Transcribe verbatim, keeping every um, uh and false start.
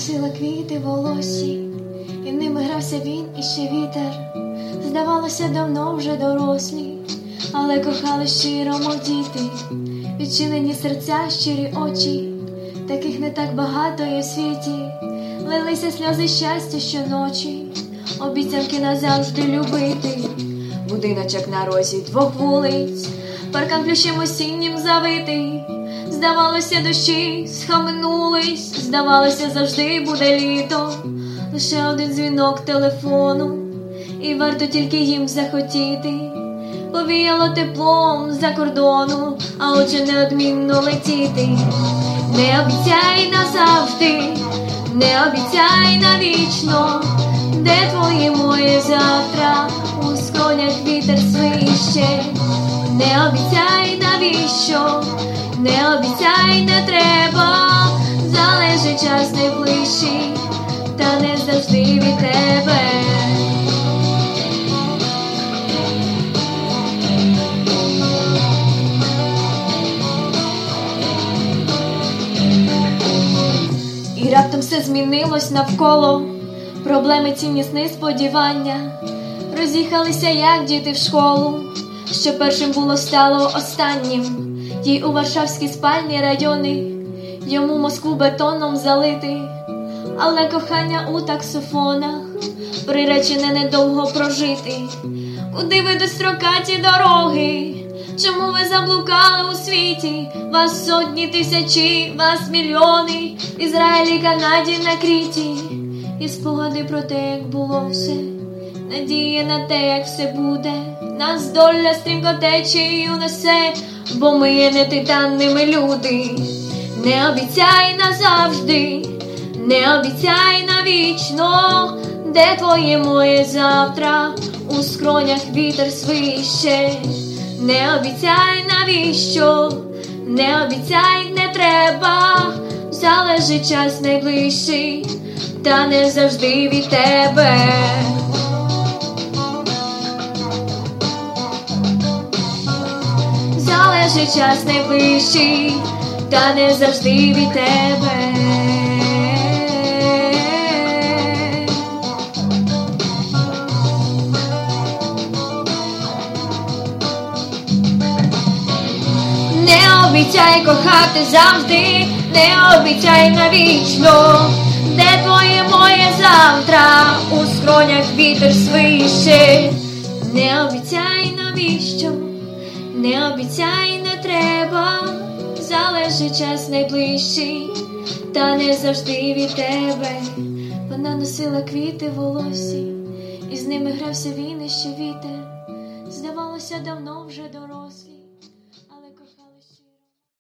носила квіти волосі, і ними грався він і ще вітер. Здавалося, давно вже дорослі, але кохали щиро, мов діти. Відчинені серця, щирі очі, таких не так багато є в світі. Лилися сльози щастя щоночі, обіцянки назавжди любити. Будиночок на розі двох вулиць, паркан плющем осіннім завитий. Здавалося, дощі схаменулись, здавалося, завжди буде літо. Лише один дзвінок телефону, і варто тільки їм захотіти. Повіяло теплом за кордону, а отже неодмінно летіти. Не обіцяй назавжди, не обіцяй навічно, де твоє моє завтра, у скронях вітер свище. Не обіцяй навіщо, не обіцяй не треба, залежить час найближчий, та не завжди від тебе. І раптом все змінилось навколо, проблеми, цінні сни, сподівання роз'їхалися, як діти в школу. Що першим було, стало останнім. Їй у варшавські спальні райони, йому Москву бетоном залити. Але кохання у таксофонах приречене недовго прожити. Куди ведуть строкаті дороги? Чому ви заблукали у світі? Вас сотні тисячі, вас мільйони, в Ізраїлі, Канаді, на Кріті. І спогади про те, як було все, надія на те, як все буде. Нас доля стрімко тече і унесе, бо ми є не титанними люди. Не обіцяй назавжди, не обіцяй навічно, де твоє моє завтра, у скронях вітер свище. Не обіцяй навіщо, не обіцяй не треба, залежить час найближчий, та не завжди від тебе. Залежить час найближчий, та не завжди від тебе. Не обіцяй кохати завжди, не обіцяй навічно, де твоє моє завтра, у скронях вітер свище. Не обіцяй навіщо, не обіцяй не треба, залежить час найближчий, та не завжди від тебе. Вона носила квіти в волосі, і з ними грався він і ще вітер. Здавалося, давно вже дорослі.